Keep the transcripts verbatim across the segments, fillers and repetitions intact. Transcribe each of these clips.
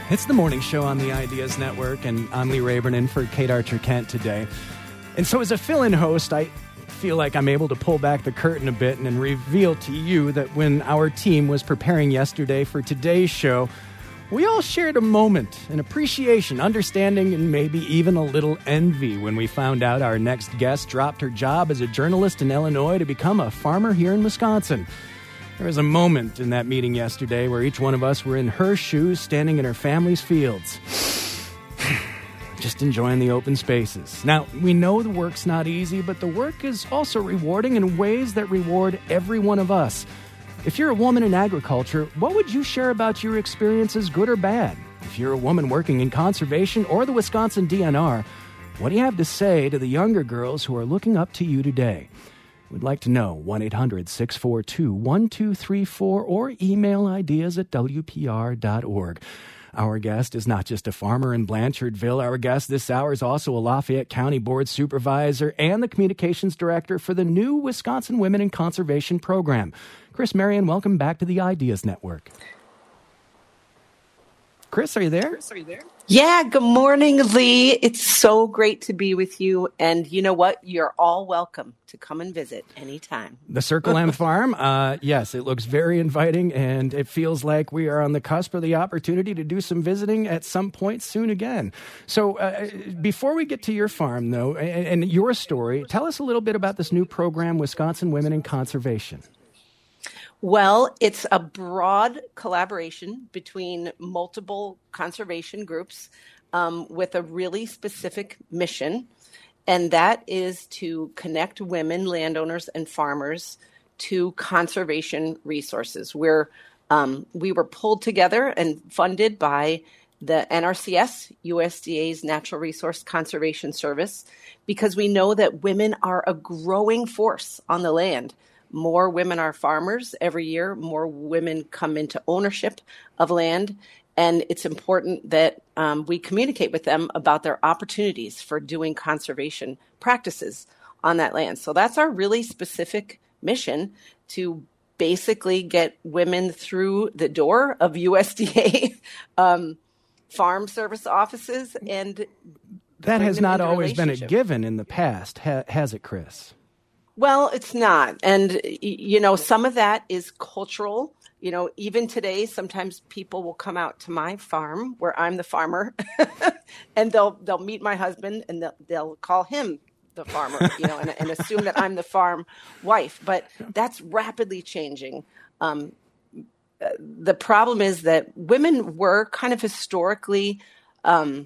It's the morning show on the Ideas Network, and I'm Lee Rayburn in for Kate Archer-Kent today. And so as a fill-in host, I feel like I'm able to pull back the curtain a bit and reveal to you that when our team was preparing yesterday for today's show, we all shared a moment, an appreciation, understanding, and maybe even a little envy when we found out our next guest dropped her job as a journalist in Illinois to become a farmer here in Wisconsin. There was a moment in that meeting yesterday where each one of us were in her shoes, standing in her family's fields, just enjoying the open spaces. Now, we know the work's not easy, but the work is also rewarding in ways that reward every one of us. If you're a woman in agriculture, what would you share about your experiences, good or bad? If you're a woman working in conservation or the Wisconsin D N R, what do you have to say to the younger girls who are looking up to you today? We'd like to know. one eight hundred six four two one two three four or email ideas at w p r dot org. Our guest is not just a farmer in Blanchardville. Our guest this hour is also a Lafayette County Board Supervisor and the Communications Director for the new Wisconsin Women in Conservation Program. Chris Marion, welcome back to the Ideas Network. Chris, are you there? Chris, are you there? Yeah, good morning, Lee. It's so great to be with you. And you know what? You're all welcome to come and visit anytime. The Circle M Farm, uh, yes, it looks very inviting, and it feels like we are on the cusp of the opportunity to do some visiting at some point soon again. So uh, before we get to your farm, though, and, and your story, tell us a little bit about this new program, Wisconsin Women in Conservation. Well, it's a broad collaboration between multiple conservation groups um, with a really specific mission, and that is to connect women, landowners, and farmers to conservation resources. We're, um, we were pulled together and funded by the N R C S, U S D A's Natural Resource Conservation Service, because we know that women are a growing force on the land. More women are farmers every year. More women come into ownership of land. And it's important that um, we communicate with them about their opportunities for doing conservation practices on that land. So that's our really specific mission, to basically get women through the door of U S D A um, farm service offices. And that has not always been a given in the past, ha- has it, Chris? Well, it's not. And, you know, some of that is cultural. You know, even today, sometimes people will come out to my farm where I'm the farmer and they'll they'll meet my husband and they'll, they'll call him the farmer, you know, and, and assume that I'm the farm wife. But that's rapidly changing. Um, the problem is that women were kind of historically, um,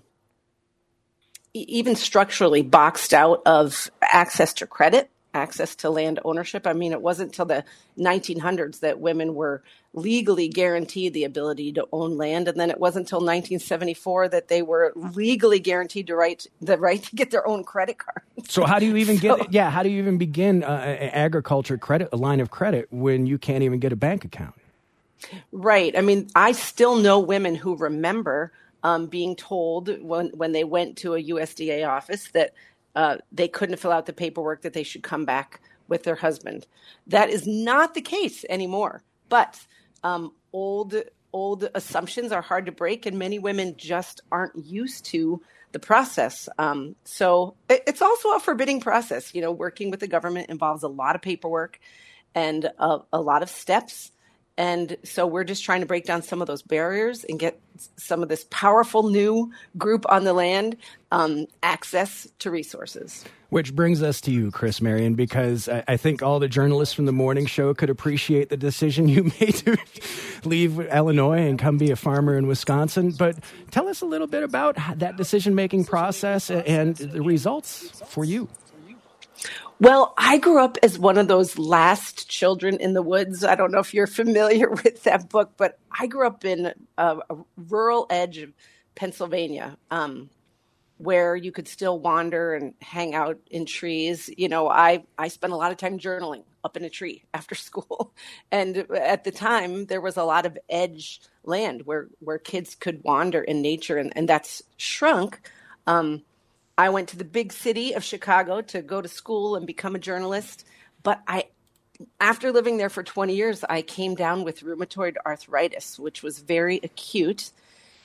even structurally boxed out of access to credit, access to land ownership. I mean, it wasn't until the nineteen hundreds that women were legally guaranteed the ability to own land. And then it wasn't until nineteen seventy-four that they were legally guaranteed to right, the right to get their own credit card. So how do you even so, get, yeah, how do you even begin uh, an agriculture credit, a line of credit, when you can't even get a bank account? Right. I mean, I still know women who remember um, being told when, when they went to a U S D A office that Uh, they couldn't fill out the paperwork, that they should come back with their husband. That is not the case anymore. But um, old old assumptions are hard to break, and many women just aren't used to the process. Um, so it, it's also a forbidding process. You know, working with the government involves a lot of paperwork and a, a lot of steps. And so we're just trying to break down some of those barriers and get some of this powerful new group on the land um, access to resources. Which brings us to you, Chris Marion, because I, I think all the journalists from the morning show could appreciate the decision you made to leave Illinois and come be a farmer in Wisconsin. But tell us a little bit about that decision-making process and the results for you. Well, I grew up as one of those last children in the woods. I don't know if you're familiar with that book, but I grew up in a, a rural edge of Pennsylvania, um, where you could still wander and hang out in trees. You know, I, I spent a lot of time journaling up in a tree after school. And at the time, there was a lot of edge land where, where kids could wander in nature, and, and that's shrunk. Um, I went to the big city of Chicago to go to school and become a journalist. But I, after living there for twenty years, I came down with rheumatoid arthritis, which was very acute.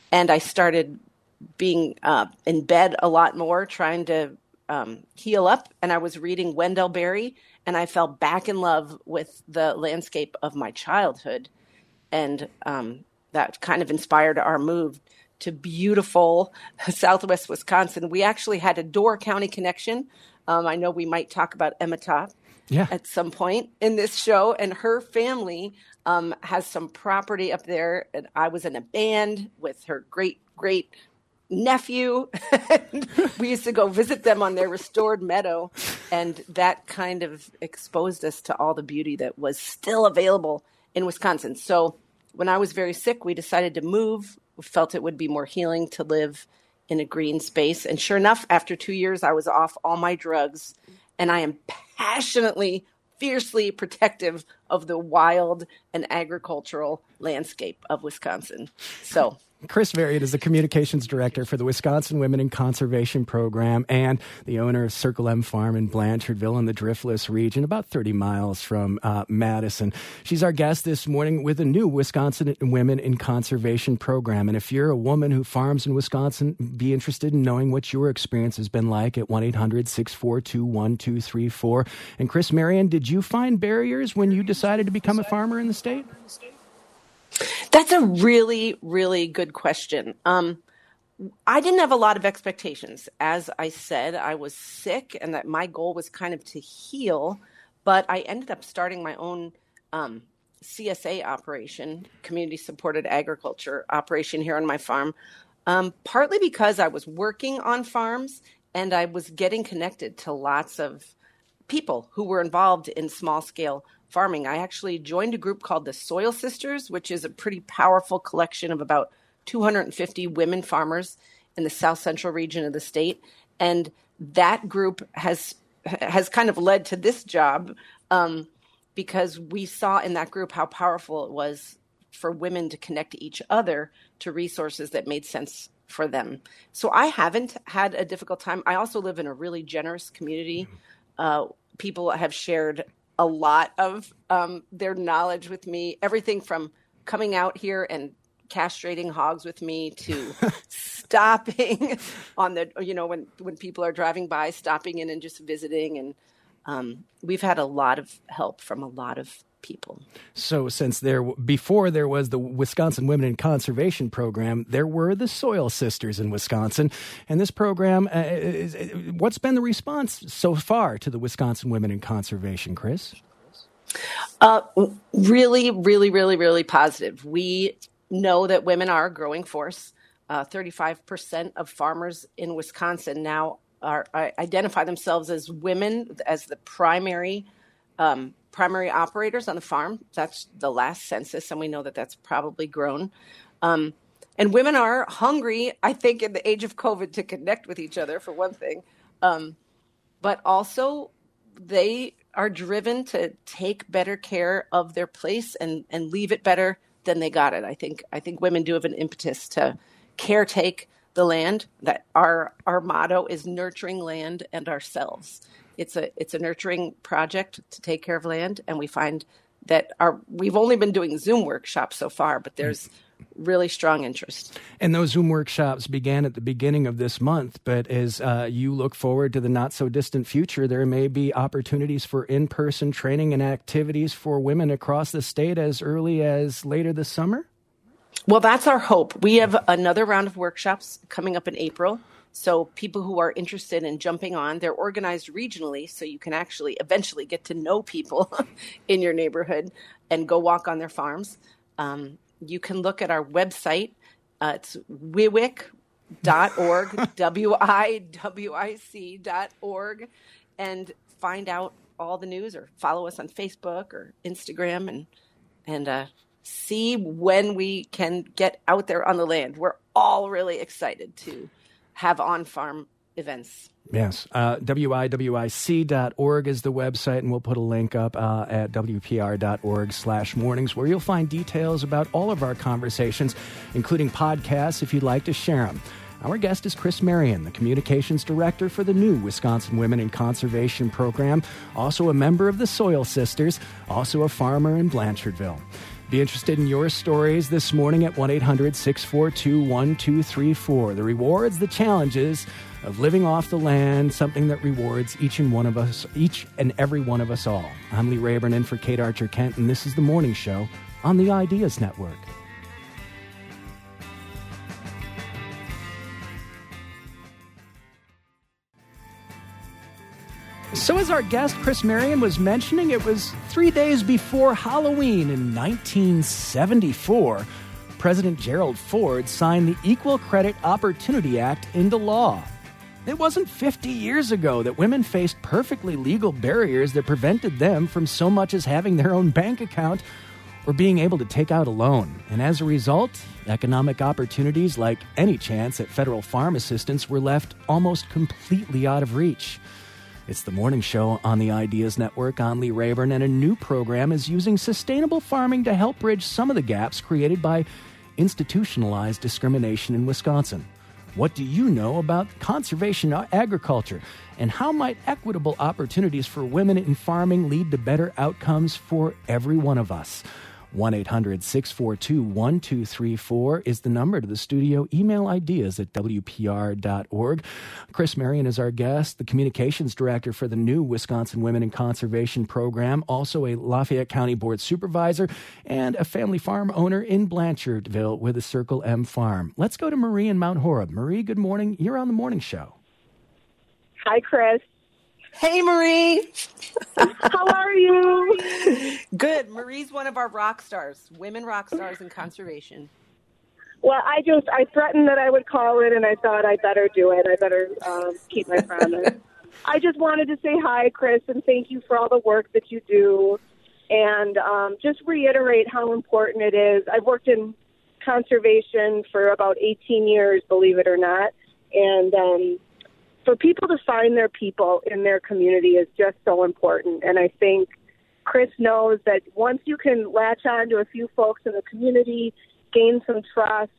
and I started being uh, in bed a lot more, trying to um, heal up. And I was reading Wendell Berry, and I fell back in love with the landscape of my childhood. And um, that kind of inspired our move to beautiful Southwest Wisconsin. We actually had a Door County connection. Um, I know we might talk about Emma Topp yeah. at some point in this show, and her family um, has some property up there. And I was in a band with her great, great nephew. We used to go visit them on their restored meadow, and that kind of exposed us to all the beauty that was still available in Wisconsin. So when I was very sick, we decided to move. We felt it would be more healing to live in a green space. And sure enough, after two years, I was off all my drugs, and I am passionately, fiercely protective of the wild and agricultural landscape of Wisconsin. So Chris Varian is the communications director for the Wisconsin Women in Conservation Program and the owner of Circle M Farm in Blanchardville in the Driftless region, about thirty miles from uh, Madison. She's our guest this morning with a new Wisconsin Women in Conservation Program. And if you're a woman who farms in Wisconsin, be interested in knowing what your experience has been like at one eight hundred six four two one two three four. And Chris Varian, did you find barriers when you decided to become a farmer in the state? That's a really, really good question. Um, I didn't have a lot of expectations. As I said, I was sick, and that my goal was kind of to heal, but I ended up starting my own um, C S A operation, community supported agriculture operation here on my farm, um, partly because I was working on farms and I was getting connected to lots of people who were involved in small scale farming. I actually joined a group called the Soil Sisters, which is a pretty powerful collection of about two hundred fifty women farmers in the south central region of the state. And that group has has kind of led to this job um, because we saw in that group how powerful it was for women to connect to each other to resources that made sense for them. So I haven't had a difficult time. I also live in a really generous community. Uh, people have shared a lot of um, their knowledge with me, everything from coming out here and castrating hogs with me to stopping on the, you know, when, when people are driving by, stopping in and just visiting. And um, we've had a lot of help from a lot of people. So since there, before there was the Wisconsin Women in Conservation Program, there were the Soil Sisters in Wisconsin. And this program, uh, is, what's been the response so far to the Wisconsin Women in Conservation, Chris? Uh, really, really, really, really positive. We know that women are a growing force. Uh, thirty-five percent of farmers in Wisconsin now are, are identify themselves as women, as the primary um primary operators on the farm. That's the last census, and we know that that's probably grown. Um, and women are hungry, I think, in the age of COVID to connect with each other, for one thing. Um, but also, they are driven to take better care of their place and, and leave it better than they got it. I think I think women do have an impetus to caretake the land. That our our motto is nurturing land and ourselves. It's a it's a nurturing project to take care of land, and we find that our we've only been doing Zoom workshops so far, but there's really strong interest. And those Zoom workshops began at the beginning of this month, but as uh, you look forward to the not-so-distant future, there may be opportunities for in-person training and activities for women across the state as early as later this summer? Well, that's our hope. We have another round of workshops coming up in April. So people who are interested in jumping on, they're organized regionally, so you can actually eventually get to know people in your neighborhood and go walk on their farms. Um, you can look at our website. Uh, it's wiwic dot org, W I W I C dot org, and find out all the news, or follow us on Facebook or Instagram, and and uh, see when we can get out there on the land. We're all really excited to have on-farm events. Yes. Uh, W I W I C dot org is the website, and we'll put a link up uh, at W P R dot org slash mornings, where you'll find details about all of our conversations, including podcasts if you'd like to share them. Our guest is Chris Varian, the Communications Director for the new Wisconsin Women in Conservation Program, also a member of the Soil Sisters, also a farmer in Blanchardville. Be interested in your stories this morning at one eight hundred six four two one two three four. The rewards, the challenges of living off the land, something that rewards each and one of us, each and every one of us all. I'm Lee Rayburn in for Kate Archer-Kent, and this is The Morning Show on the Ideas Network. So as our guest, Chris Marion, was mentioning, it was three days before Halloween in nineteen seventy-four. President Gerald Ford signed the Equal Credit Opportunity Act into law. It wasn't fifty years ago that women faced perfectly legal barriers that prevented them from so much as having their own bank account or being able to take out a loan. And as a result, economic opportunities like any chance at federal farm assistance were left almost completely out of reach. It's the Morning Show on the Ideas Network. I'm Lee Rayburn, and a new program is using sustainable farming to help bridge some of the gaps created by institutionalized discrimination in Wisconsin. What do you know about conservation agriculture, and how might equitable opportunities for women in farming lead to better outcomes for every one of us? one eight hundred six four two one two three four is the number to the studio. Email ideas at w p r dot org. Chris Marion is our guest, the communications director for the new Wisconsin Women in Conservation program, also a Lafayette County Board supervisor, and a family farm owner in Blanchardville with a Circle M farm. Let's go to Marie in Mount Horeb. Marie, good morning. You're on the Morning Show. Hi, Chris. Hey, Marie. How are you? Good. Marie's one of our rock stars, women rock stars in conservation. Well, I just, I threatened that I would call it, and I thought I better do it. I better um, keep my promise. I just wanted to say hi, Chris, and thank you for all the work that you do, and um, just reiterate how important it is. I've worked in conservation for about eighteen years, believe it or not, and um for people to find their people in their community is just so important. And I think Chris knows that once you can latch on to a few folks in the community, gain some trust,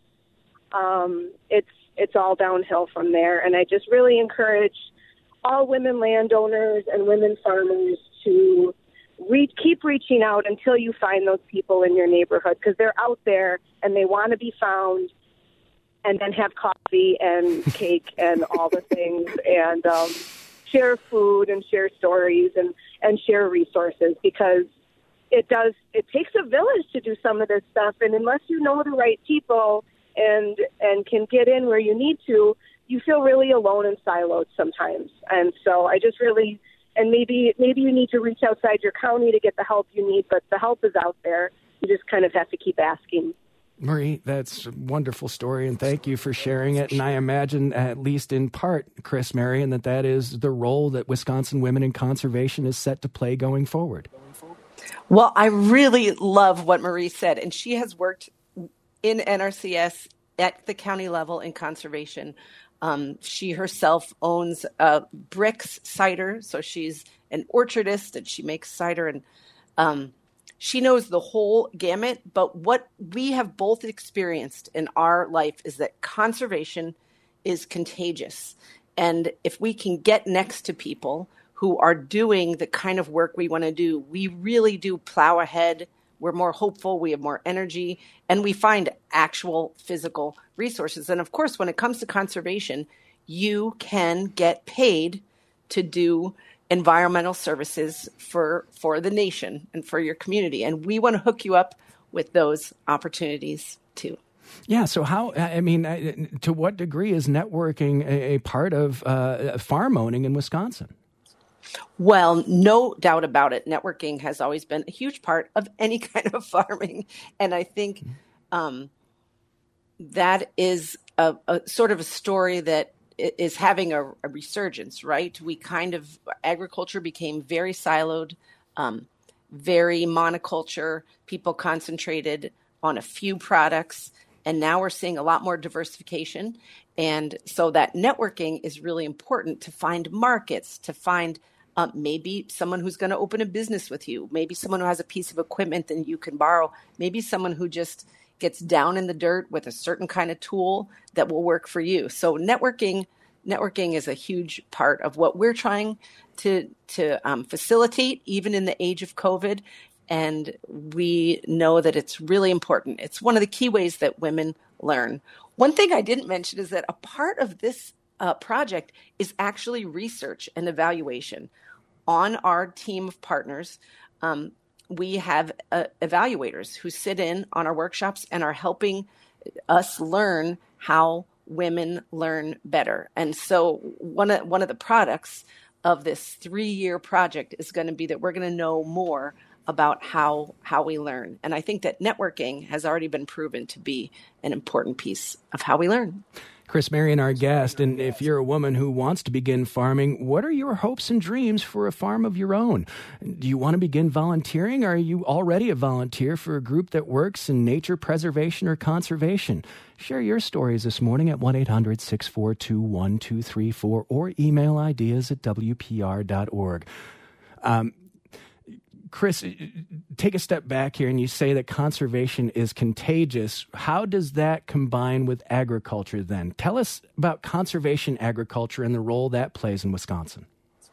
um, it's it's all downhill from there. And I just really encourage all women landowners and women farmers to re- keep reaching out until you find those people in your neighborhood, because they're out there and they want to be found, and then have coffee and cake and all the things, and um, share food and share stories and, and share resources, because it does, it takes a village to do some of this stuff. And unless you know the right people and, and can get in where you need to, you feel really alone and siloed sometimes. And so I just really, and maybe, maybe you need to reach outside your county to get the help you need, but the help is out there. You just kind of have to keep asking. Marie, that's a wonderful story, and thank you for sharing it. And I imagine, at least in part, Chris Marion, that that is the role that Wisconsin Women in Conservation is set to play going forward. Well, I really love what Marie said, and she has worked in N R C S at the county level in conservation. Um, she herself owns uh, Bricks Cider, so she's an orchardist, and she makes cider, and um she knows the whole gamut, but what we have both experienced in our life is that conservation is contagious. And if we can get next to people who are doing the kind of work we want to do, we really do plow ahead. We're more hopeful, we have more energy, and we find actual physical resources. And of course, when it comes to conservation, you can get paid to do environmental services for for the nation and for your community. And we want to hook you up with those opportunities too. Yeah. So how, I mean, to what degree is networking a, a part of uh, farm owning in Wisconsin? Well, no doubt about it. Networking has always been a huge part of any kind of farming. And I think um, that is a, a sort of a story that is having a, a resurgence, right? We kind of, agriculture became very siloed, um, very monoculture. People concentrated on a few products, and now we're seeing a lot more diversification. And so that networking is really important to find markets, to find uh, maybe someone who's going to open a business with you, maybe someone who has a piece of equipment that you can borrow, maybe someone who just gets down in the dirt with a certain kind of tool that will work for you. So networking, networking is a huge part of what we're trying to to um, facilitate, even in the age of COVID. And we know that it's really important. It's one of the key ways that women learn. One thing I didn't mention is that a part of this uh, project is actually research and evaluation. On our team of partners, um, we have uh, evaluators who sit in on our workshops and are helping us learn how women learn better. And so one of, one of the products of this three-year project is going to be that we're going to know more about how how we learn. And I think that networking has already been proven to be an important piece of how we learn. Chris Marion, our guest, and if you're a woman who wants to begin farming, what are your hopes and dreams for a farm of your own? Do you want to begin volunteering, or are you already a volunteer for a group that works in nature preservation or conservation? Share your stories this morning at one eight hundred six four two one two three four or email ideas at w p r dot org. Um, Chris, take a step back here, and you say that conservation is contagious. How does that combine with agriculture then? Tell us about conservation agriculture and the role that plays in Wisconsin.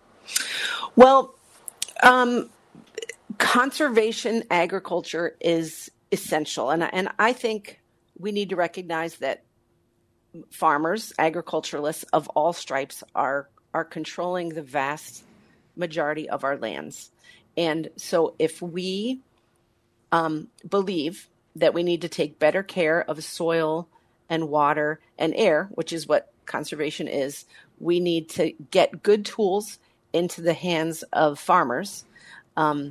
Well, um, conservation agriculture is essential. And, and I think we need to recognize that farmers, agriculturalists of all stripes are, are controlling the vast majority of our lands. And so if we um, believe that we need to take better care of soil and water and air, which is what conservation is, we need to get good tools into the hands of farmers. Um,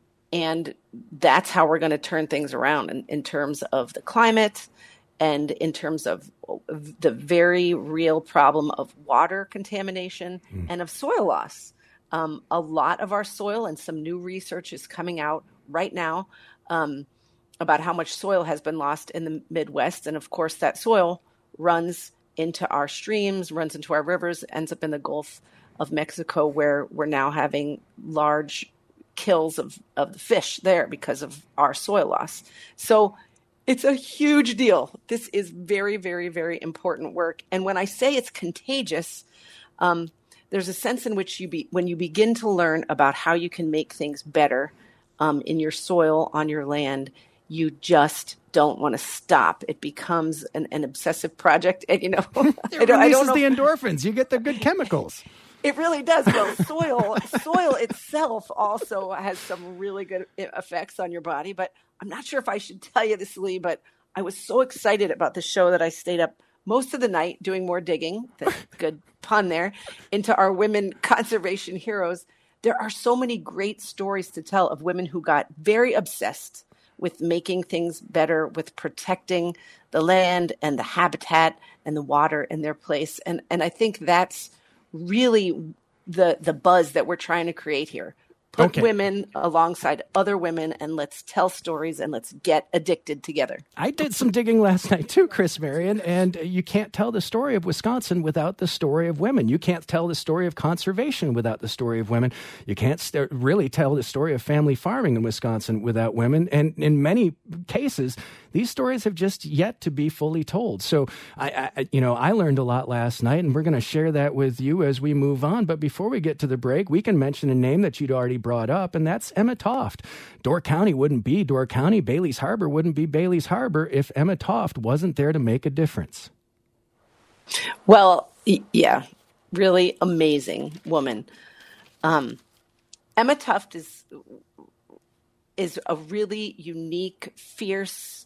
and that's how we're going to turn things around in, in terms of the climate and in terms of the very real problem of water contamination mm. and of soil loss. Um, a lot of our soil, and some new research is coming out right now um, about how much soil has been lost in the Midwest. And of course, that soil runs into our streams, runs into our rivers, ends up in the Gulf of Mexico, where we're now having large kills of, of the fish there because of our soil loss. So it's a huge deal. This is very, very, very important work. And when I say it's contagious, um, there's a sense in which you be, when you begin to learn about how you can make things better um, in your soil, on your land, you just don't want to stop. It becomes an, an obsessive project. And, you know, it I don't, I don't know. the endorphins. You get the good chemicals. It really does. Well, soil, soil itself also has some really good effects on your body. But I'm not sure if I should tell you this, Lee, but I was so excited about the show that I stayed up most of the night doing more digging, that's a good pun there, into our women conservation heroes. There are so many great stories to tell of women who got very obsessed with making things better, with protecting the land and the habitat and the water in their place. And and I think that's really the the buzz that we're trying to create here. Put okay. women alongside other women, and let's tell stories, and let's get addicted together. I did some digging last night too, Chris Marion, and you can't tell the story of Wisconsin without the story of women. You can't tell the story of conservation without the story of women. You can't st- really tell the story of family farming in Wisconsin without women. And in many cases, these stories have just yet to be fully told. So, I, I you know, I learned a lot last night, and we're going to share that with you as we move on. But before we get to the break, we can mention a name that you'd already brought up, and that's Emma Toft. Door County wouldn't be Door County. Bailey's Harbor wouldn't be Bailey's Harbor if Emma Toft wasn't there to make a difference. Well, yeah, really amazing woman. Um, Emma Toft is is a really unique, fierce,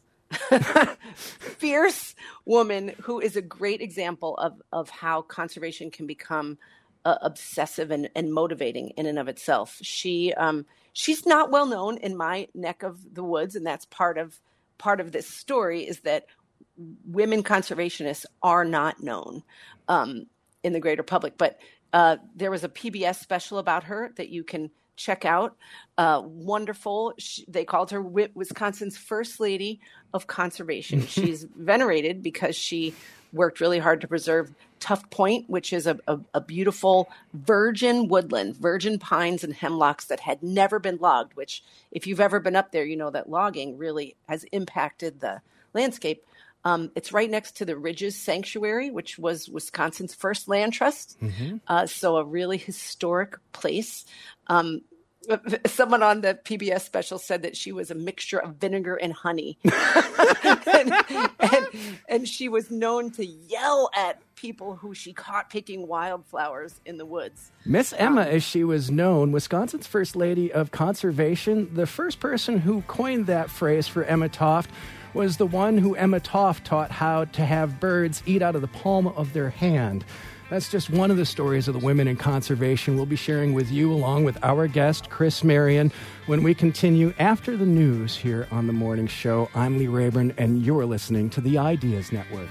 fierce woman who is a great example of, of how conservation can become uh, obsessive and, and motivating in and of itself. She um, she's not well known in my neck of the woods, and that's part of part of this story is that women conservationists are not known um, in the greater public. But uh, there was a P B S special about her that you can check out. Uh, wonderful. She, they called her Wisconsin's First Lady of Conservation. She's venerated because she worked really hard to preserve Tuft Point, which is a, a, a beautiful virgin woodland, virgin pines and hemlocks that had never been logged, which if you've ever been up there, you know that logging really has impacted the landscape. Um, it's right next to the Ridges Sanctuary, which was Wisconsin's first land trust. Mm-hmm. Uh, so a really historic place. Um, someone on the P B S special said that she was a mixture of vinegar and honey. and, and, and she was known to yell at people who she caught picking wildflowers in the woods. Miss Emma, um, as she was known, Wisconsin's First Lady of Conservation, the first person who coined that phrase for Emma Toft was the one who Emma Toft taught how to have birds eat out of the palm of their hand. That's just one of the stories of the women in conservation we'll be sharing with you, along with our guest, Chris Marion, when we continue after the news here on The Morning Show. I'm Lee Rayburn, and you're listening to the Ideas Network.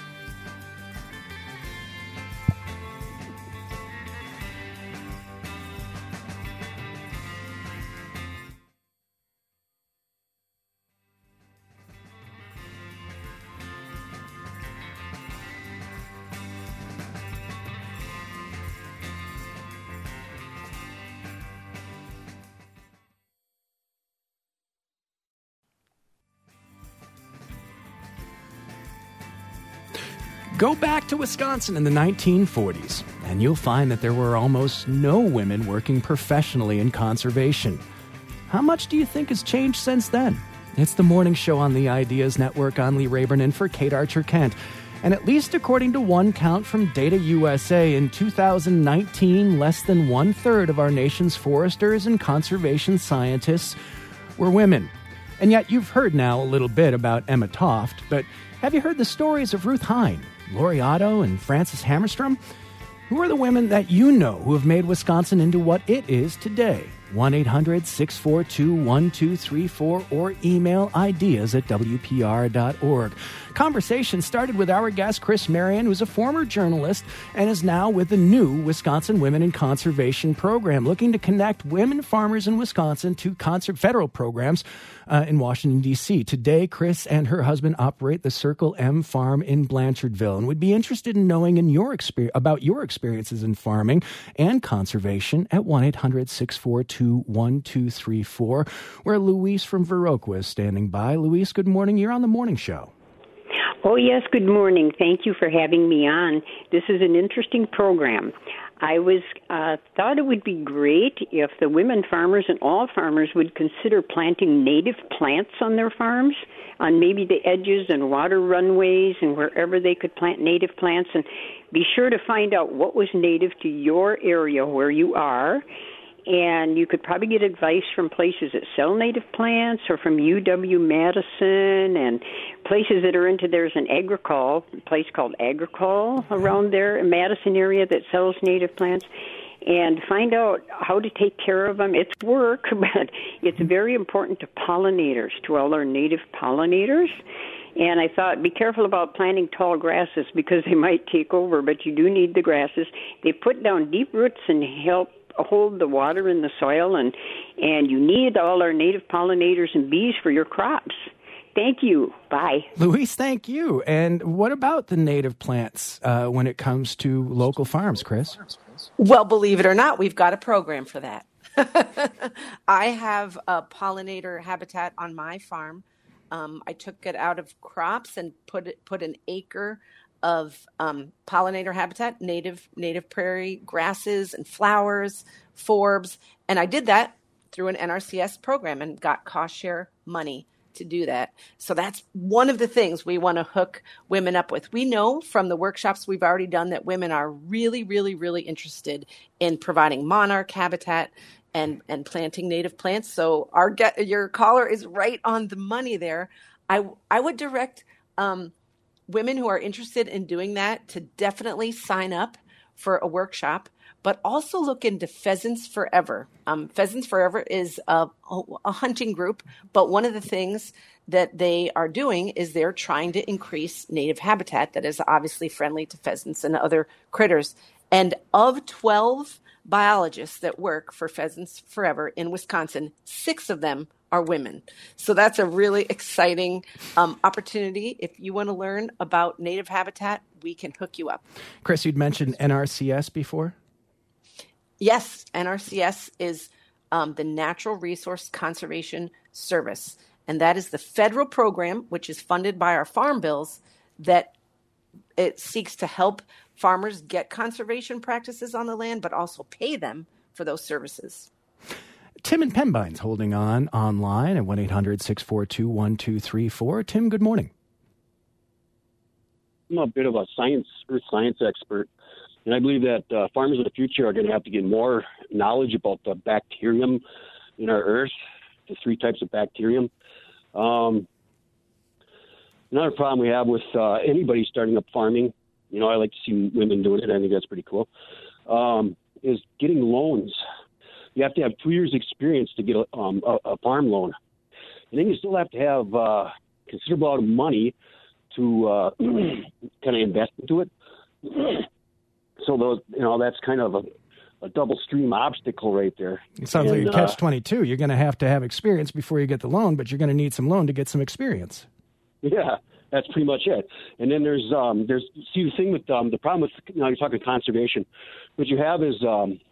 Go back to Wisconsin in the nineteen forties, and you'll find that there were almost no women working professionally in conservation. How much do you think has changed since then? It's the Morning Show on the Ideas Network. I'm Lee Rayburn, in for Kate Archer-Kent. And at least according to one count from Data U S A, in two thousand nineteen, less than one-third of our nation's foresters and conservation scientists were women. And yet you've heard now a little bit about Emma Toft, but have you heard the stories of Ruth Hine, Lori Otto, and Frances Hammerstrom? Who are the women that you know who have made Wisconsin into what it is today? one eight hundred six four two one two three four or email ideas at w p r dot org. Conversation started with our guest, Chris Marion, who's a former journalist and is now with the new Wisconsin Women in Conservation program, looking to connect women farmers in Wisconsin to conser- federal programs uh, in Washington, D C. Today, Chris and her husband operate the Circle M Farm in Blanchardville, and would be interested in knowing in your exper- about your experiences in farming and conservation at one eight hundred six four two one two three four, where Louise from Viroqua is standing by. Louise, good morning. You're on The Morning Show. Oh, yes, good morning. Thank you for having me on. This is an interesting program. I was uh, thought it would be great if the women farmers and all farmers would consider planting native plants on their farms, on maybe the edges and water runways and wherever they could plant native plants, and be sure to find out what was native to your area where you are. And you could probably get advice from places that sell native plants or from U W-Madison and places that are into, there's an Agricol, a place called Agricol around there in Madison area that sells native plants, and find out how to take care of them. It's work, but it's very important to pollinators, to all our native pollinators. And I thought, be careful about planting tall grasses because they might take over, but you do need the grasses. They put down deep roots and help hold the water in the soil, and and you need all our native pollinators and bees for your crops. Thank you. Bye. Louise, thank you. And what about the native plants uh, when it comes to local farms, Chris? Well, believe it or not, we've got a program for that. I have a pollinator habitat on my farm. Um, I took it out of crops and put it, put an acre of um, pollinator habitat, native native prairie grasses and flowers, forbs. And I did that through an N R C S program and got cost share money to do that. So that's one of the things we want to hook women up with. We know from the workshops we've already done that women are really, really, really interested in providing monarch habitat and, and planting native plants. So our get, your caller is right on the money there. I, I would direct um, women who are interested in doing that to definitely sign up for a workshop, but also look into Pheasants Forever. Um, Pheasants Forever is a, a hunting group, but one of the things that they are doing is they're trying to increase native habitat that is obviously friendly to pheasants and other critters. And of twelve biologists that work for Pheasants Forever in Wisconsin, six of them are women. So that's a really exciting um, opportunity. If you want to learn about native habitat, we can hook you up. Chris, you'd mentioned N R C S before? Yes, N R C S is um, the Natural Resource Conservation Service. And that is the federal program, which is funded by our farm bills, that it seeks to help farmers get conservation practices on the land, but also pay them for those services. Tim in Pembine's holding on online at one eight hundred six four two one two three four. Tim, good morning. I'm a bit of a science, earth science expert, and I believe that uh, farmers of the future are going to have to get more knowledge about the bacterium in our earth, the three types of bacterium. Um, another problem we have with uh, anybody starting up farming, you know, I like to see women doing it. I think that's pretty cool, um, is getting loans. You have to have two years experience to get a, um, a, a farm loan. And then you still have to have uh, considerable amount of money to uh, kind of invest into it. So those, you know, that's kind of a, a double stream obstacle right there. It sounds and, like a uh, catch twenty-two. You're going to have to have experience before you get the loan, but you're going to need some loan to get some experience. Yeah, that's pretty much it. And then there's, um, there's see, the thing with um, the problem with, you know, you're talking conservation. What you have is, um,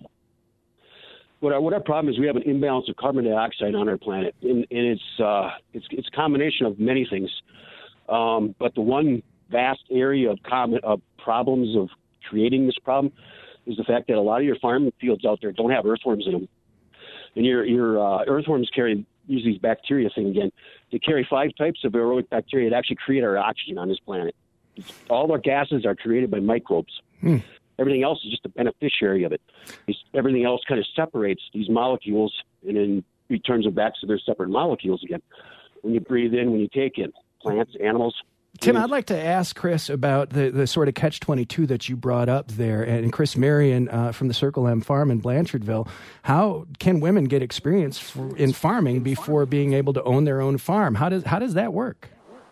what our, what our problem is, we have an imbalance of carbon dioxide on our planet, and, and it's, uh, it's it's a combination of many things. Um, but the one vast area of, com- of problems of creating this problem is the fact that a lot of your farm fields out there don't have earthworms in them. And your your uh, earthworms carry, use these bacteria thing again. They carry five types of aerobic bacteria that actually create our oxygen on this planet. It's, all our gases are created by microbes. Hmm. Everything else is just a beneficiary of it. It's, everything else kind of separates these molecules and then returns them back to their separate molecules again. When you breathe in, when you take in. Plants, animals. Tim, I'd like to ask Chris about the, the sort of catch twenty-two that you brought up there. And Chris Marion uh, from the Circle M Farm in Blanchardville, how can women get experience for, in farming before being able to own their own farm? How does how does that work?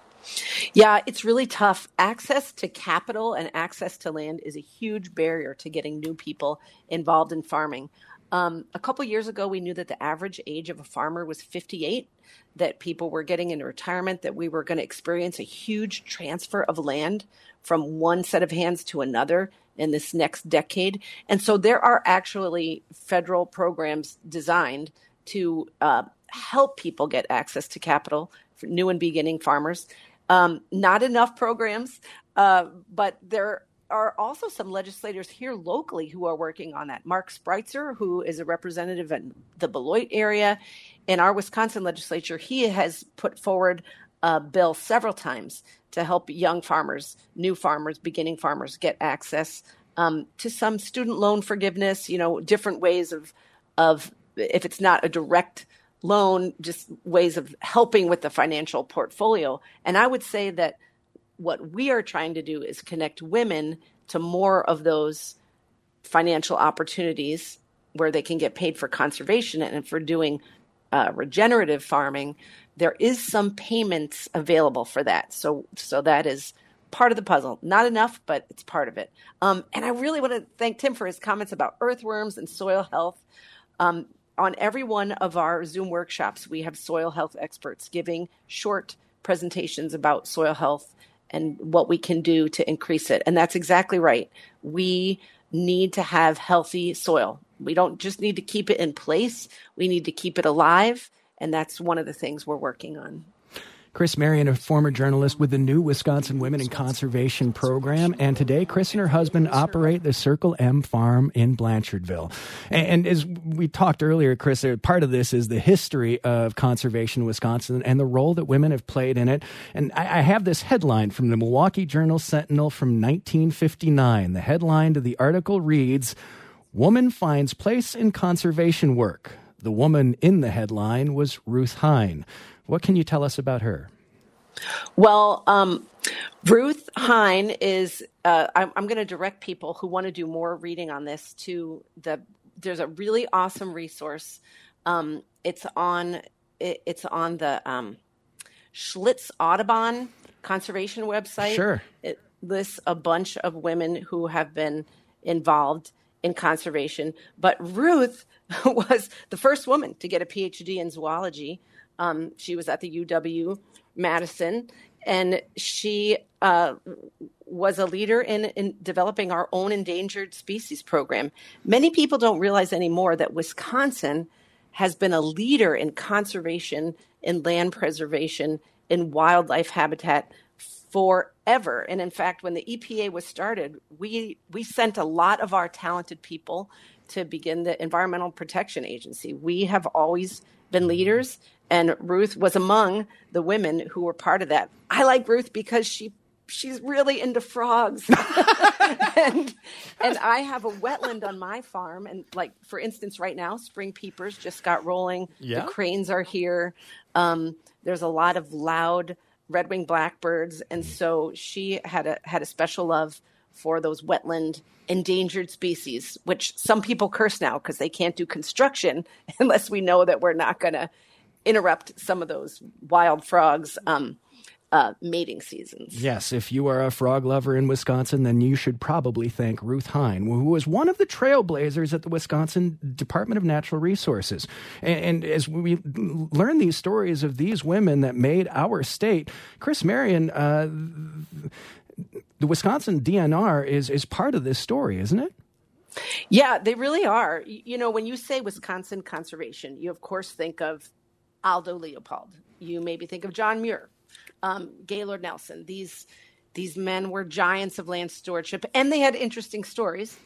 Yeah, it's really tough. Access to capital and access to land is a huge barrier to getting new people involved in farming. Um, a couple years ago, we knew that the average age of a farmer was fifty-eight, that people were getting into retirement, that we were going to experience a huge transfer of land from one set of hands to another in this next decade. And so there are actually federal programs designed to uh, help people get access to capital for new and beginning farmers. Um, not enough programs, uh, but there are also some legislators here locally who are working on that. Mark Spreitzer, who is a representative in the Beloit area, in our Wisconsin legislature, he has put forward a bill several times to help young farmers, new farmers, beginning farmers get access um, to some student loan forgiveness, you know, different ways of, of if it's not a direct loan, just ways of helping with the financial portfolio. And I would say that what we are trying to do is connect women to more of those financial opportunities where they can get paid for conservation and for doing uh, regenerative farming. There is some payments available for that. So, so that is part of the puzzle. Not enough, but it's part of it. Um, and I really want to thank Tim for his comments about earthworms and soil health. Um, on every one of our Zoom workshops, we have soil health experts giving short presentations about soil health and what we can do to increase it. And that's exactly right. We need to have healthy soil. We don't just need to keep it in place. We need to keep it alive. And that's one of the things we're working on. Chris Marion, a former journalist with the new Wisconsin Women in Conservation program. And today, Chris and her husband operate the Circle M Farm in Blanchardville. And, and as we talked earlier, Chris, part of this is the history of conservation in Wisconsin and the role that women have played in it. And I, I have this headline from the Milwaukee Journal-Sentinel from nineteen fifty-nine. The headline to the article reads, "Woman finds place in conservation work." The woman in the headline was Ruth Hine. What can you tell us about her? Well, um, Ruth Hine is, uh, I'm, I'm going to direct people who want to do more reading on this to the, there's a really awesome resource. Um, it's on, it, it's on the um, Schlitz Audubon Conservation website. Sure. It lists a bunch of women who have been involved in conservation. But Ruth was the first woman to get a P H D in zoology. Um, she was at the U W Madison, and she uh, was a leader in, in developing our own endangered species program. Many people don't realize anymore that Wisconsin has been a leader in conservation, in land preservation, in wildlife habitat forever. And in fact, when the E P A was started, we we sent a lot of our talented people to begin the Environmental Protection Agency. We have always been leaders, and Ruth was among the women who were part of that. I like Ruth because she she's really into frogs. and, and I have a wetland on my farm. And like, for instance, right now, spring peepers just got rolling. Yeah. The cranes are here. Um, there's a lot of loud red-winged blackbirds. And so she had a had a special love for those wetland endangered species, which some people curse now because they can't do construction unless we know that we're not going to interrupt some of those wild frogs' um, uh, mating seasons. Yes, if you are a frog lover in Wisconsin, then you should probably thank Ruth Hine, who was one of the trailblazers at the Wisconsin Department of Natural Resources. And, and as we learn these stories of these women that made our state, Chris Marion, uh, the Wisconsin D N R is is part of this story, isn't it? Yeah, they really are. You know, when you say Wisconsin conservation, you of course think of Aldo Leopold. You maybe think of John Muir, um, Gaylord Nelson. These these men were giants of land stewardship, and they had interesting stories,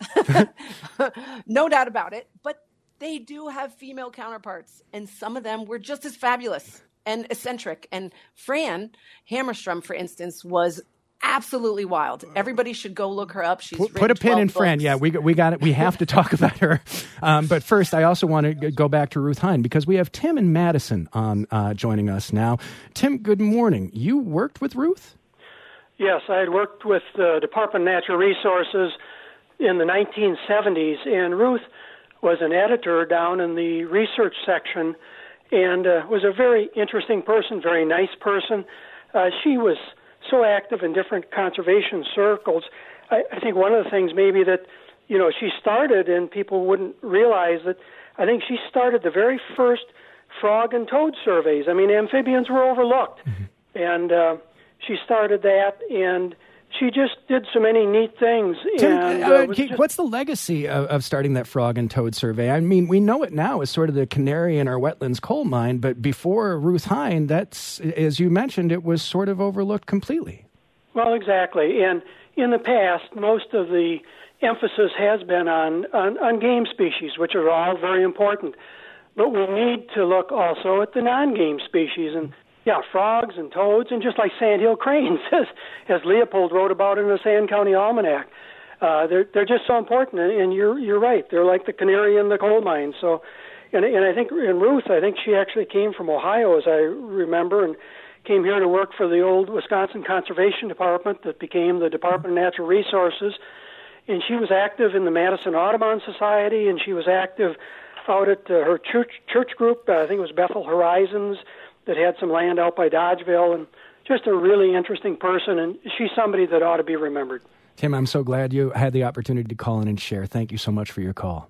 no doubt about it. But they do have female counterparts, and some of them were just as fabulous and eccentric. And Fran Hammerstrom, for instance, was absolutely wild. Everybody should go look her up. She's put, put a pin in books. Fran. Yeah, we we got it. We have to talk about her. Um, but first, I also want to go back to Ruth Hine because we have Tim and Madison on uh, joining us now. Tim, good morning. You worked with Ruth? Yes, I had worked with the Department of Natural Resources in the nineteen seventies, and Ruth was an editor down in the research section and uh, was a very interesting person, very nice person. Uh, she was so active in different conservation circles. I, I think one of the things maybe that, you know, she started and people wouldn't realize that I think she started the very first frog and toad surveys. I mean, amphibians were overlooked. Mm-hmm. And uh, she started that, and she just did so many neat things. Tim, and, uh, uh, just... what's the legacy of, of starting that frog and toad survey? I mean, we know it now as sort of the canary in our wetlands coal mine, but before Ruth Hine, that's, as you mentioned, it was sort of overlooked completely. Well, exactly. And in the past, most of the emphasis has been on, on, on game species, which are all very important. But we need to look also at the non-game species, and yeah, frogs and toads, and just like sandhill cranes, as, as Leopold wrote about in the Sand County Almanac. Uh, they're they're just so important, and you're you're right. They're like the canary in the coal mine. So, and and I think in Ruth, I think she actually came from Ohio, as I remember, and came here to work for the old Wisconsin Conservation Department that became the Department of Natural Resources. And she was active in the Madison Audubon Society, and she was active out at uh, her church church group. Uh, I think it was Bethel Horizons, that had some land out by Dodgeville, and just a really interesting person, and she's somebody that ought to be remembered. Tim, I'm so glad you had the opportunity to call in and share. Thank you so much for your call.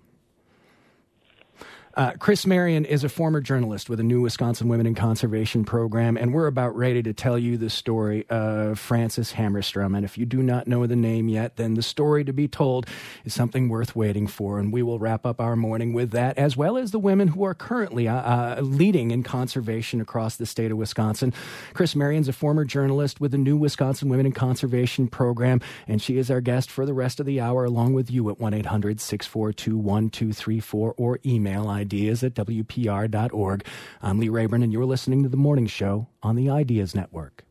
Uh, Chris Marion is a former journalist with a new Wisconsin Women in Conservation program, and we're about ready to tell you the story of Frances Hammerstrom. And if you do not know the name yet, then the story to be told is something worth waiting for, and we will wrap up our morning with that, as well as the women who are currently uh, uh, leading in conservation across the state of Wisconsin. Chris Marion's a former journalist with the new Wisconsin Women in Conservation program, and she is our guest for the rest of the hour, along with you at one eight hundred six four two one two three four or email ideas at W P R dot org. I'm Lee Rayburn, and you're listening to The Morning Show on the Ideas Network.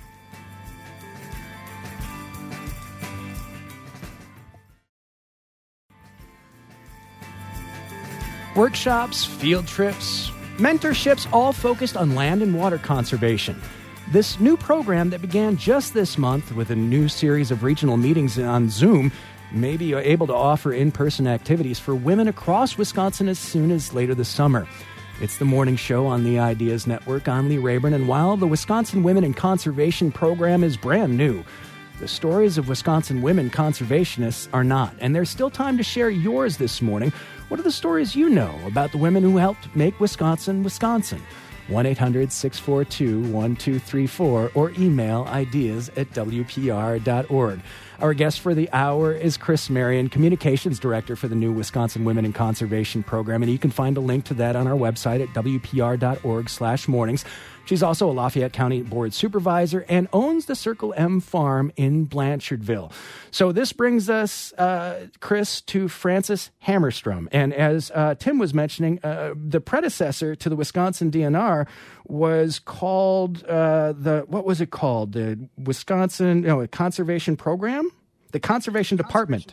Workshops, field trips, mentorships, all focused on land and water conservation. This new program that began just this month with a new series of regional meetings on Zoom may be able to offer in-person activities for women across Wisconsin as soon as later this summer. It's The Morning Show on the Ideas Network. I'm Lee Rayburn, and while the Wisconsin Women in Conservation program is brand new, the stories of Wisconsin women conservationists are not, and there's still time to share yours this morning. What are the stories you know about the women who helped make Wisconsin, Wisconsin? one eight hundred six four two one two three four or email ideas at W P R dot org. Our guest for the hour is Chris Marion, Communications Director for the new Wisconsin Women in Conservation Program, and you can find a link to that on our website at w p r dot org slash mornings. She's also a Lafayette County Board Supervisor and owns the Circle M Farm in Blanchardville. So this brings us, uh, Chris, to Frances Hammerstrom. And as uh, Tim was mentioning, uh, the predecessor to the Wisconsin D N R was called, uh, the what was it called? The Wisconsin no, Conservation Program? The Conservation Department.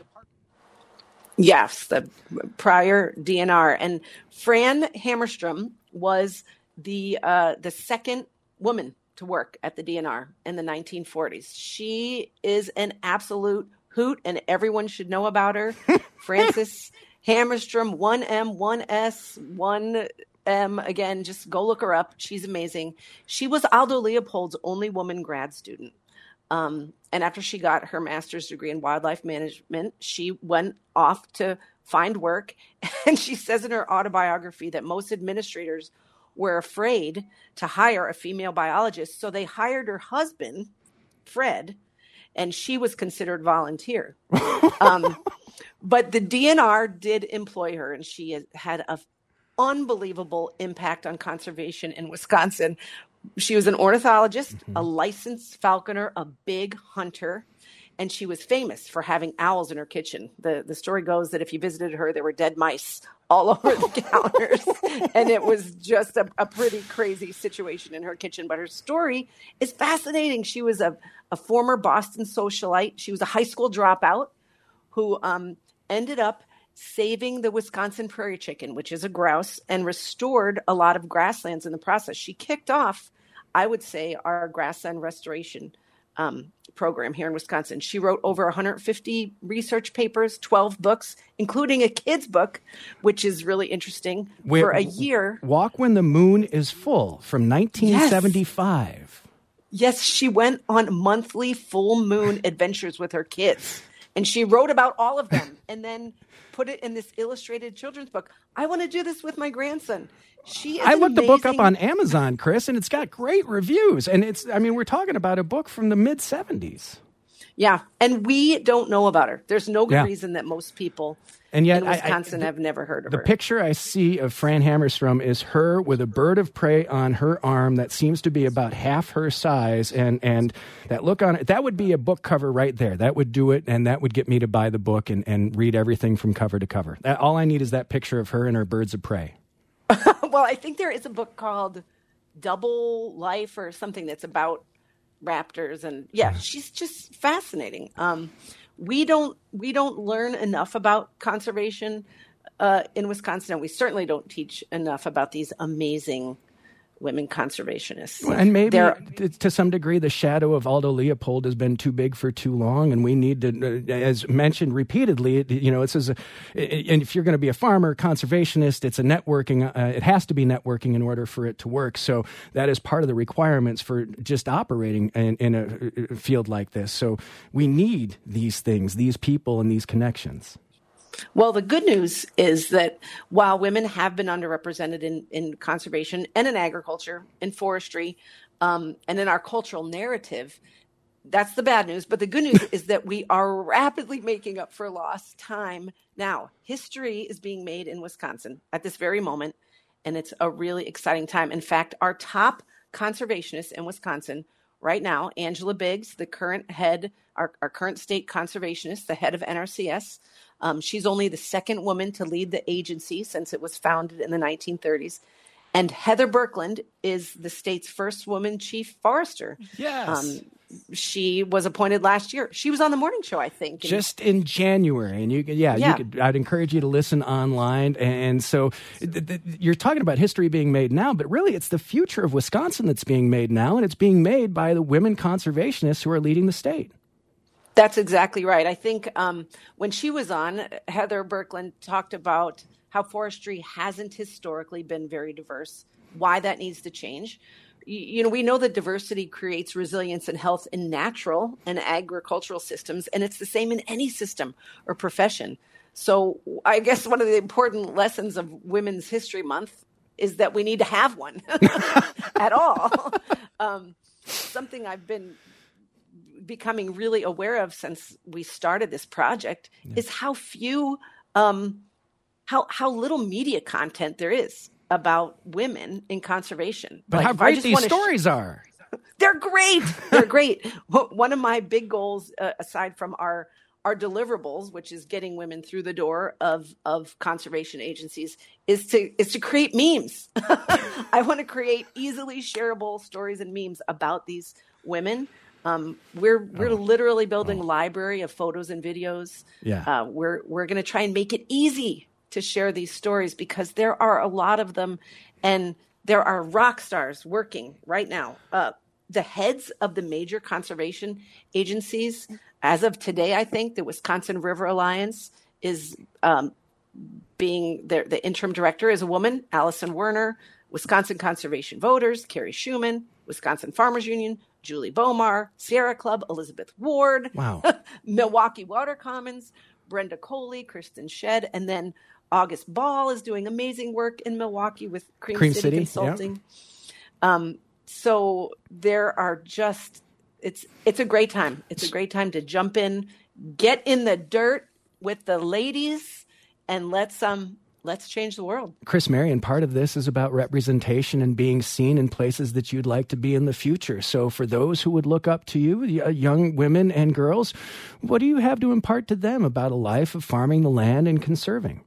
Yes, the prior D N R. And Fran Hammerstrom was the uh, the second woman to work at the D N R in the nineteen forties. She is an absolute hoot, and everyone should know about her. Frances Hammerstrom, one M, one S, one M. Again, just go look her up. She's amazing. She was Aldo Leopold's only woman grad student. Um, and after she got her master's degree in wildlife management, she went off to find work. And she says in her autobiography that most administrators were afraid to hire a female biologist. So they hired her husband, Fred, and she was considered volunteer. um, but the D N R did employ her, and she had an unbelievable impact on conservation in Wisconsin. She was an ornithologist, mm-hmm. a licensed falconer, a big hunter, and she was famous for having owls in her kitchen. The the story goes that if you visited her, there were dead mice all over the counters, and it was just a, a pretty crazy situation in her kitchen. But her story is fascinating. She was a, a former Boston socialite. She was a high school dropout who um, ended up saving the Wisconsin prairie chicken, which is a grouse, and restored a lot of grasslands in the process. She kicked off, I would say, our grassland restoration um, program here in Wisconsin. She wrote over one hundred fifty research papers, twelve books, including a kid's book, which is really interesting. Wait, for a year. Walk When the Moon is Full from nineteen seventy-five. Yes. Yes, she went on monthly full moon adventures with her kids, and she wrote about all of them and then put it in this illustrated children's book. I want to do this with my grandson. She is I looked amazing. the book up on Amazon, Chris, and it's got great reviews. And it's, I mean, we're talking about a book from the mid seventies. Yeah. And we don't know about her. There's no yeah. reason that most people and yet, in Wisconsin I, I, have never heard of the her. The picture I see of Fran Hammerstrom is her with a bird of prey on her arm that seems to be about half her size. And, and that look on it, that would be a book cover right there. That would do it. And that would get me to buy the book and, and read everything from cover to cover. That, all I need is that picture of her and her birds of prey. Well, I think there is a book called Double Life or something that's about raptors, and yeah, she's just fascinating. Um, we don't we don't learn enough about conservation uh, in Wisconsin, and we certainly don't teach enough about these amazing women conservationists. And maybe They're, to some degree, the shadow of Aldo Leopold has been too big for too long, and we need to, as mentioned repeatedly, you know, it says, and if you're going to be a farmer, conservationist, it's a networking. Uh, it has to be networking in order for it to work. So that is part of the requirements for just operating in, in a field like this. So we need these things, these people, and these connections. Well, the good news is that while women have been underrepresented in, in conservation and in agriculture, in forestry, um, and in our cultural narrative, that's the bad news. But the good news is that we are rapidly making up for lost time now. History is being made in Wisconsin at this very moment, and it's a really exciting time. In fact, our top conservationist in Wisconsin right now, Angela Biggs, the current head, our, our current state conservationist, the head of N R C S, Um, she's only the second woman to lead the agency since it was founded in the nineteen thirties. And Heather Birkeland is the state's first woman chief forester. Yes. Um, she was appointed last year. She was on the morning show, I think. Just in January. And you could, yeah, yeah. You could, I'd encourage you to listen online. And so th- th- you're talking about history being made now, but really it's the future of Wisconsin that's being made now. And it's being made by the women conservationists who are leading the state. That's exactly right. I think um, when she was on, Heather Birkeland talked about how forestry hasn't historically been very diverse, why that needs to change. You, you know, we know that diversity creates resilience and health in natural and agricultural systems, and it's the same in any system or profession. So I guess one of the important lessons of Women's History Month is that we need to have one at all. Um, something I've been becoming really aware of since we started this project yeah. is how few, um, how how little media content there is about women in conservation. But like, how great these stories sh- are. They're great. They're great. One of my big goals, uh, aside from our our deliverables, which is getting women through the door of of conservation agencies, is to is to create memes. I want to create easily shareable stories and memes about these women. Um, we're we're oh. literally building oh. a library of photos and videos. Yeah, uh, we're we're going to try and make it easy to share these stories because there are a lot of them, and there are rock stars working right now. Uh, the heads of the major conservation agencies, as of today, I think the Wisconsin River Alliance is um, being the, the interim director is a woman, Allison Werner. Wisconsin Conservation Voters, Carrie Schumann. Wisconsin Farmers Union, Julie Bomar. Sierra Club, Elizabeth Ward. Wow. Milwaukee Water Commons, Brenda Coley, Kristen Shedd, and then August Ball is doing amazing work in Milwaukee with Cream, Cream City, City Consulting. Yep. Um, so there are just it's it's a great time. It's a great time to jump in, get in the dirt with the ladies, and let's um let's change the world. Chris Marion, part of this is about representation and being seen in places that you'd like to be in the future. So for those who would look up to you, young women and girls, what do you have to impart to them about a life of farming the land and conserving?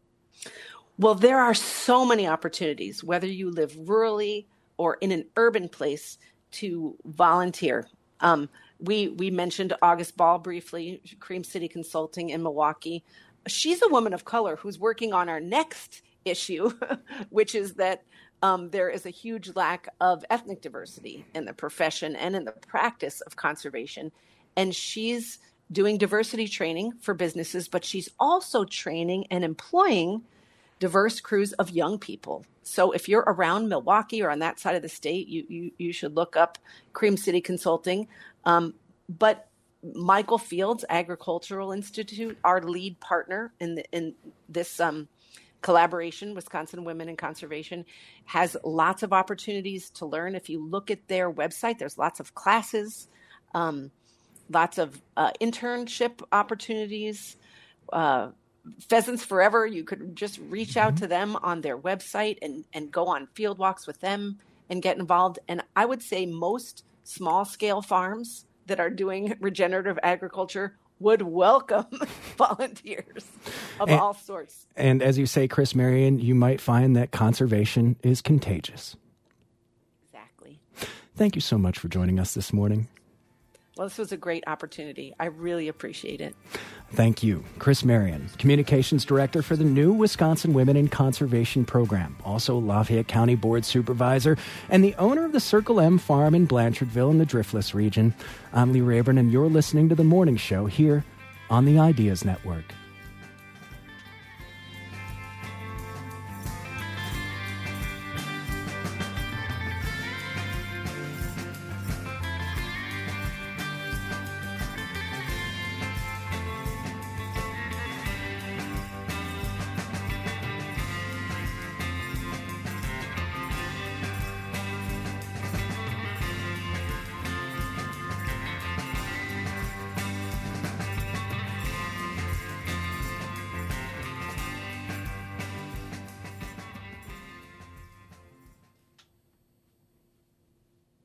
Well, there are so many opportunities, whether you live rurally or in an urban place, to volunteer. Um, we we mentioned August Ball briefly, Cream City Consulting in Milwaukee. She's a woman of color who's working on our next issue, which is that um, there is a huge lack of ethnic diversity in the profession and in the practice of conservation. And she's doing diversity training for businesses, but she's also training and employing diverse crews of young people. So if you're around Milwaukee or on that side of the state, you you, you should look up Cream City Consulting. Um, but Michael Fields Agricultural Institute, our lead partner in the, in this um, collaboration, Wisconsin Women in Conservation, has lots of opportunities to learn. If you look at their website, there's lots of classes, um, lots of uh, internship opportunities. Uh, Pheasants Forever, you could just reach out to them on their website and, and go on field walks with them and get involved. And I would say most small scale farms that are doing regenerative agriculture would welcome volunteers of and, all sorts. And as you say, Chris Marion, you might find that conservation is contagious. Exactly. Thank you so much for joining us this morning. Well, this was a great opportunity. I really appreciate it. Thank you. Chris Marion, Communications Director for the new Wisconsin Women in Conservation Program, also Lafayette County Board Supervisor, and the owner of the Circle M Farm in Blanchardville in the Driftless region. I'm Lee Rayburn, and you're listening to The Morning Show here on the Ideas Network.